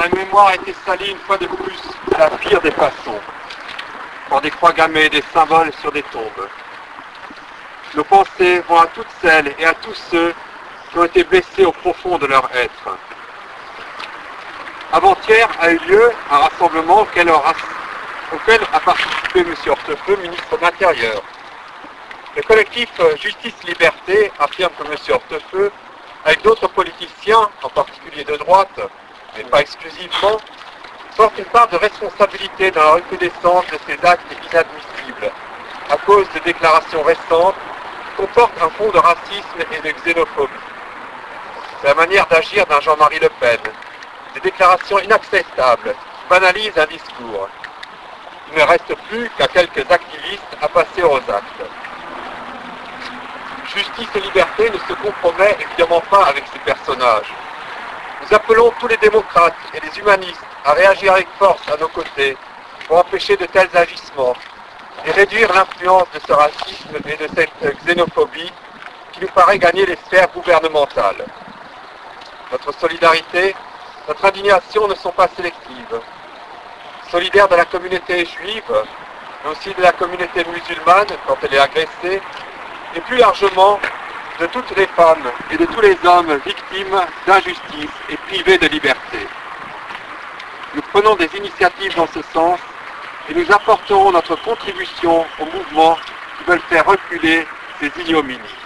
la mémoire a été salie une fois de plus de la pire des façons, par des croix gammées, des symboles sur des tombes. Nos pensées vont à toutes celles et à tous ceux qui ont été blessés au profond de leur être. Avant-hier a eu lieu un rassemblement auquel a participé M. Hortefeux, ministre de l'Intérieur. Le collectif Justice-Liberté affirme que M. Hortefeux, avec d'autres politiciens, en particulier de droite, mais pas exclusivement, porte une part de responsabilité dans la recrudescence de ces actes inadmissibles, à cause de déclarations récentes qui comportent un fond de racisme et de xénophobie. C'est la manière d'agir d'un Jean-Marie Le Pen, des déclarations inacceptables qui banalisent un discours. Il ne reste plus qu'à quelques activistes à passer aux actes. Justice et liberté ne se compromet évidemment pas avec ces personnages. Nous appelons tous les démocrates et les humanistes à réagir avec force à nos côtés pour empêcher de tels agissements et réduire l'influence de ce racisme et de cette xénophobie qui nous paraît gagner les sphères gouvernementales. Notre solidarité, notre indignation ne sont pas sélectives. Solidaires de la communauté juive, mais aussi de la communauté musulmane quand elle est agressée, et plus largement de toutes les femmes et de tous les hommes victimes d'injustice et privés de liberté. Nous prenons des initiatives dans ce sens et nous apporterons notre contribution aux mouvements qui veulent faire reculer ces ignominies.